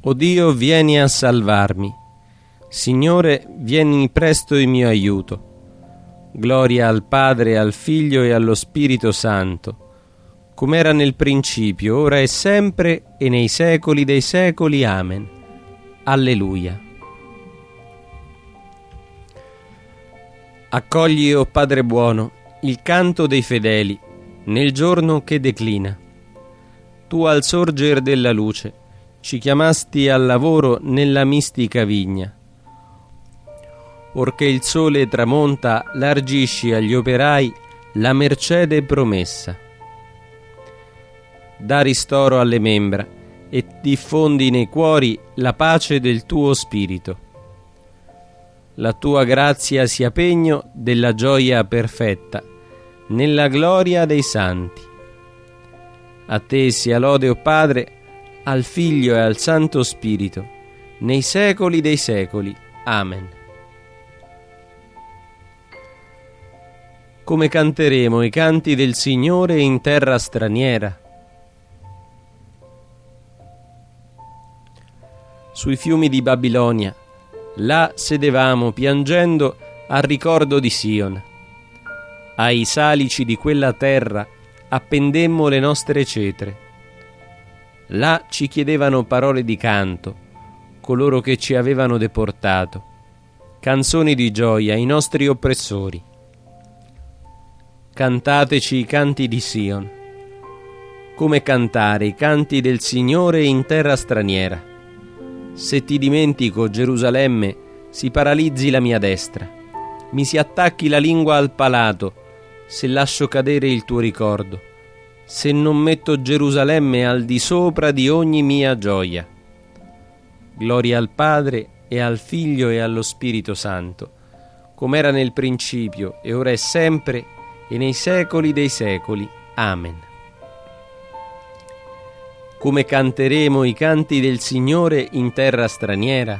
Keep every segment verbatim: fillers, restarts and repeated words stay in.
O Dio, vieni a salvarmi. Signore, vieni presto in mio aiuto. Gloria al Padre, al Figlio e allo Spirito Santo, come era nel principio, ora e sempre, e nei secoli dei secoli. Amen. Alleluia. Accogli, o Padre buono, il canto dei fedeli nel giorno che declina. Tu al sorger della luce ci chiamasti al lavoro nella mistica vigna. Orché il sole tramonta, largisci agli operai la mercede promessa. Da ristoro alle membra e diffondi nei cuori la pace del tuo spirito. La tua grazia sia pegno della gioia perfetta nella gloria dei santi. A te sia lode, o Padre, al Figlio e al Santo Spirito, nei secoli dei secoli. Amen. Come canteremo i canti del Signore in terra straniera? Sui fiumi di Babilonia, là sedevamo piangendo al ricordo di Sion. Ai salici di quella terra appendemmo le nostre cetre. Là ci chiedevano parole di canto coloro che ci avevano deportato, canzoni di gioia ai nostri oppressori. Cantateci i canti di Sion. Come cantare i canti del Signore in terra straniera? Se ti dimentico, Gerusalemme, si paralizzi la mia destra, mi si attacchi la lingua al palato, se lascio cadere il tuo ricordo, se non metto Gerusalemme al di sopra di ogni mia gioia. Gloria al Padre e al Figlio e allo Spirito Santo, come era nel principio e ora è sempre e nei secoli dei secoli. Amen. Come canteremo i canti del Signore in terra straniera?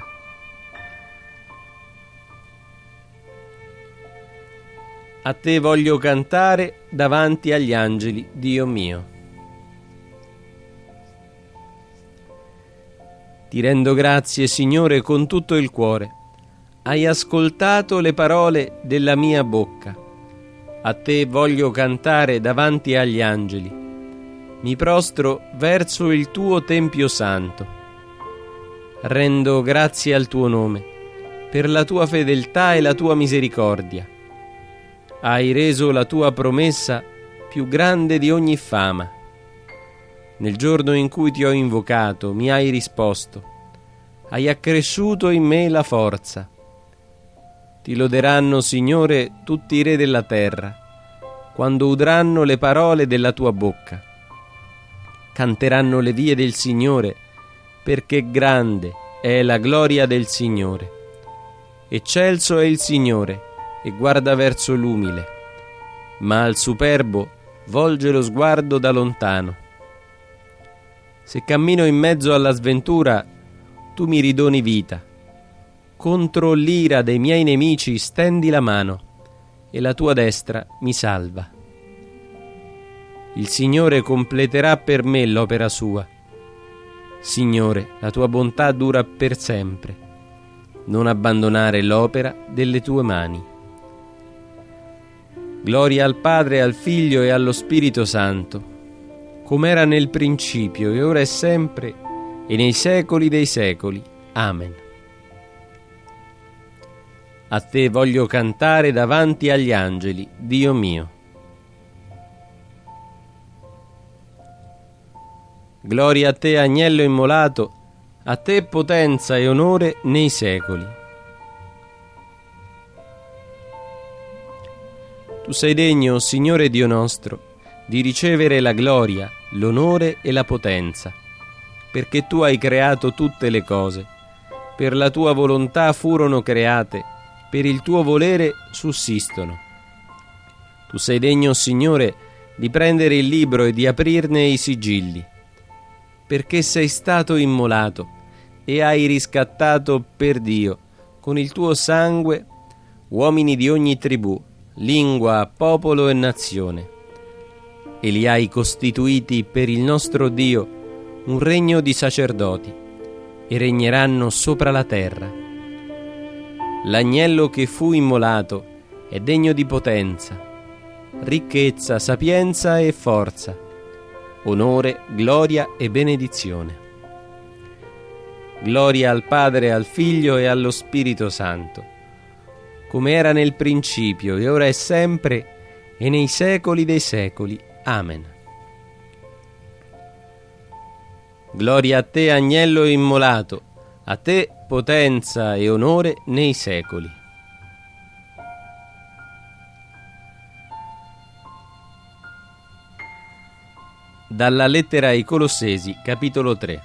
A te voglio cantare davanti agli angeli, Dio mio. Ti rendo grazie, Signore, con tutto il cuore. Hai ascoltato le parole della mia bocca. A te voglio cantare davanti agli angeli. Mi prostro verso il tuo Tempio Santo. Rendo grazie al tuo nome, per la tua fedeltà e la tua misericordia. Hai reso la tua promessa più grande di ogni fama. Nel giorno in cui ti ho invocato, mi hai risposto. Hai accresciuto in me la forza. Ti loderanno, Signore, tutti i re della terra, quando udranno le parole della tua bocca. Canteranno le vie del Signore, perché grande è la gloria del Signore. Eccelso è il Signore, e guarda verso l'umile, ma al superbo volge lo sguardo da lontano. Se cammino in mezzo alla sventura, tu mi ridoni vita. Contro l'ira dei miei nemici stendi la mano, e la tua destra mi salva. Il Signore completerà per me l'opera sua. Signore, la tua bontà dura per sempre. Non abbandonare l'opera delle tue mani. Gloria al Padre, al Figlio e allo Spirito Santo, come era nel principio e ora è sempre e nei secoli dei secoli. Amen. A te voglio cantare davanti agli angeli, Dio mio. Gloria a te, agnello immolato, a te potenza e onore nei secoli. Tu sei degno, Signore Dio nostro, di ricevere la gloria, l'onore e la potenza, perché tu hai creato tutte le cose. Per la tua volontà furono create, per il tuo volere sussistono. Tu sei degno, Signore, di prendere il libro e di aprirne i sigilli, perché sei stato immolato e hai riscattato per Dio, con il tuo sangue, uomini di ogni tribù, lingua, popolo e nazione, e li hai costituiti per il nostro Dio un regno di sacerdoti, e regneranno sopra la terra. L'agnello che fu immolato è degno di potenza, ricchezza, sapienza e forza, onore, gloria e benedizione. Gloria al Padre, al Figlio e allo Spirito Santo, come era nel principio, e ora e sempre, e nei secoli dei secoli. Amen. Gloria a te, agnello immolato, a te potenza e onore nei secoli. Dalla lettera ai Colossesi, capitolo tre.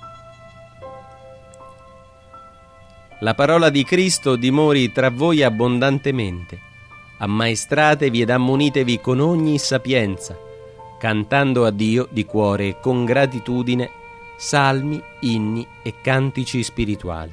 La parola di Cristo dimori tra voi abbondantemente. Ammaestratevi ed ammonitevi con ogni sapienza, cantando a Dio di cuore e con gratitudine salmi, inni e cantici spirituali.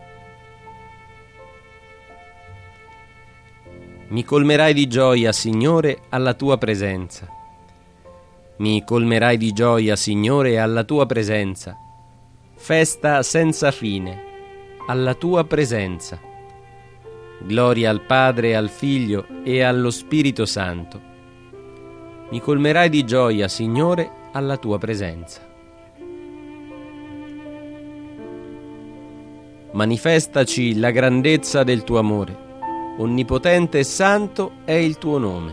Mi colmerai di gioia, Signore, alla tua presenza. Mi colmerai di gioia, Signore, alla tua presenza. Festa senza fine, alla tua presenza. Gloria al Padre, al Figlio e allo Spirito Santo. Mi colmerai di gioia, Signore, alla tua presenza. Manifestaci la grandezza del tuo amore. Onnipotente e santo è il tuo nome.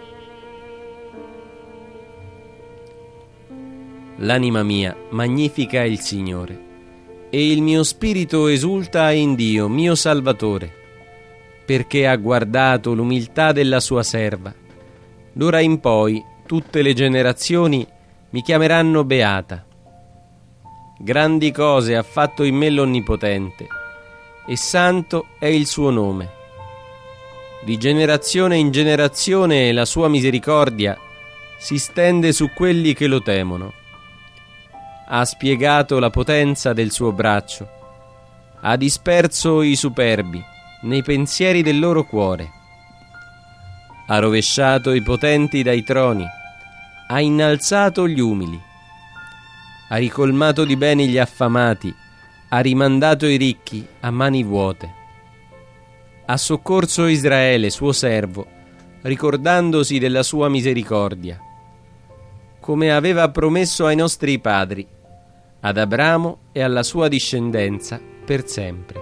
L'anima mia magnifica il Signore, e il mio spirito esulta in Dio, mio Salvatore, perché ha guardato l'umiltà della sua serva. D'ora in poi tutte le generazioni mi chiameranno beata. Grandi cose ha fatto in me l'Onnipotente, e santo è il suo nome. Di generazione in generazione la sua misericordia si stende su quelli che lo temono. Ha spiegato la potenza del suo braccio, ha disperso i superbi nei pensieri del loro cuore, ha rovesciato i potenti dai troni, ha innalzato gli umili, ha ricolmato di beni gli affamati, ha rimandato i ricchi a mani vuote. Ha soccorso Israele, suo servo, ricordandosi della sua misericordia, come aveva promesso ai nostri padri, ad Abramo e alla sua discendenza per sempre.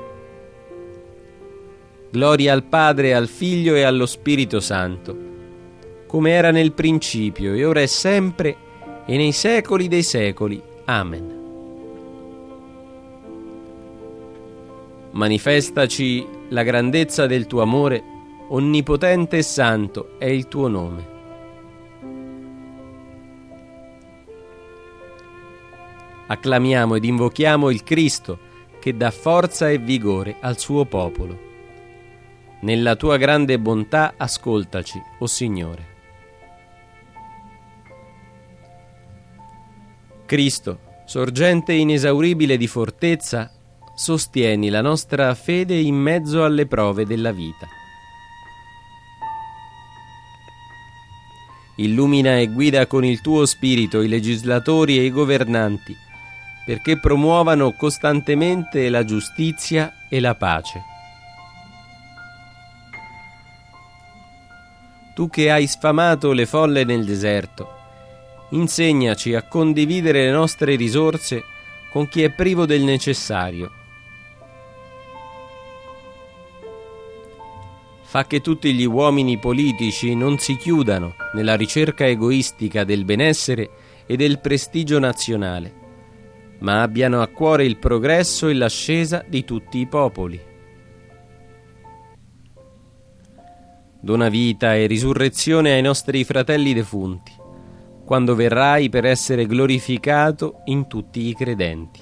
Gloria al Padre, al Figlio e allo Spirito Santo, come era nel principio, e ora è sempre, e nei secoli dei secoli. Amen. Manifestaci la grandezza del tuo amore, onnipotente e santo è il tuo nome. Acclamiamo ed invochiamo il Cristo, che dà forza e vigore al suo popolo. Nella tua grande bontà ascoltaci, o Signore. Cristo, sorgente inesauribile di fortezza, sostieni la nostra fede in mezzo alle prove della vita. Illumina e guida con il tuo spirito i legislatori e i governanti, perché promuovano costantemente la giustizia e la pace. Tu che hai sfamato le folle nel deserto, insegnaci a condividere le nostre risorse con chi è privo del necessario. Fa che tutti gli uomini politici non si chiudano nella ricerca egoistica del benessere e del prestigio nazionale, ma abbiano a cuore il progresso e l'ascesa di tutti i popoli. Dona vita e risurrezione ai nostri fratelli defunti, quando verrai per essere glorificato in tutti i credenti.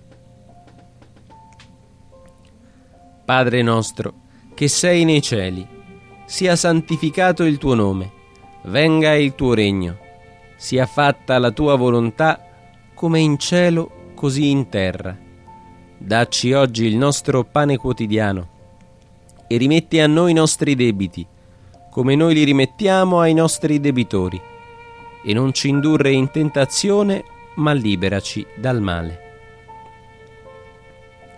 Padre nostro, che sei nei cieli, sia santificato il tuo nome, venga il tuo regno, sia fatta la tua volontà come in cielo così in terra. Dacci oggi il nostro pane quotidiano e rimetti a noi i nostri debiti, come noi li rimettiamo ai nostri debitori, e non ci indurre in tentazione, ma liberaci dal male.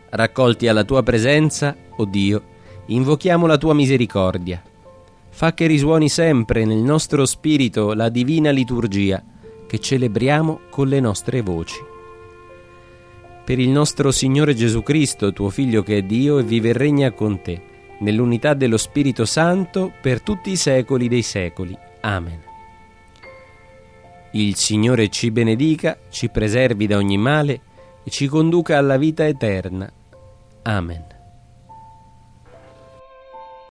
Raccolti alla tua presenza, o Dio, invochiamo la tua misericordia. Fa che risuoni sempre nel nostro spirito la divina liturgia che celebriamo con le nostre voci. Per il nostro Signore Gesù Cristo, tuo Figlio che è Dio e vive e regna con te, nell'unità dello Spirito Santo, per tutti i secoli dei secoli. Amen. Il Signore ci benedica, ci preservi da ogni male e ci conduca alla vita eterna. Amen.